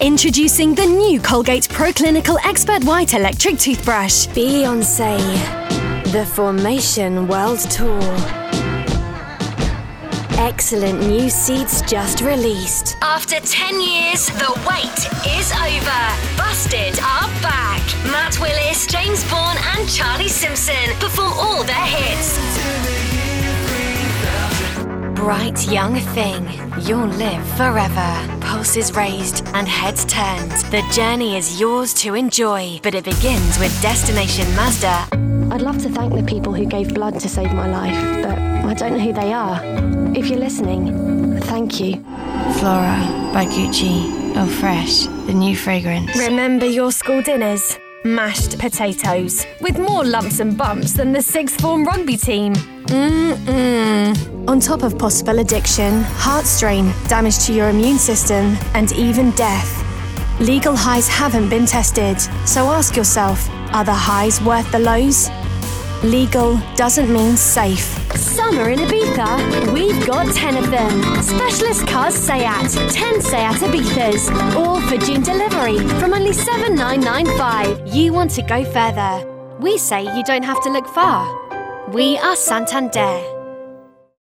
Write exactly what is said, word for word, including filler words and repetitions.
Introducing the new Colgate ProClinical Expert White Electric Toothbrush. Beyoncé, the Formation World Tour. Excellent new seats just released. After ten years, the wait is over. Busted are back. Matt Willis, James Bourne and Charlie Simpson perform all their hits. Bright young thing, you'll live forever. Pulses raised and heads turned. The journey is yours to enjoy, but it begins with Destination Mazda. I'd love to thank the people who gave blood to save my life, but I don't know who they are. If you're listening, thank you. Flora by Gucci. Oh, fresh. The new fragrance. Remember your school dinners? Mashed potatoes, with more lumps and bumps than the sixth form rugby team. Mmm-mm. On top of possible addiction, heart strain, damage to your immune system, and even death. Legal highs haven't been tested, so ask yourself, are the highs worth the lows? Legal doesn't mean safe. Summer in Ibiza? We've got ten of them. Specialist Cars Seat. ten Seat Ibizas. All for June delivery from only seven thousand nine hundred ninety-five. You want to go further. We say you don't have to look far. We are Santander.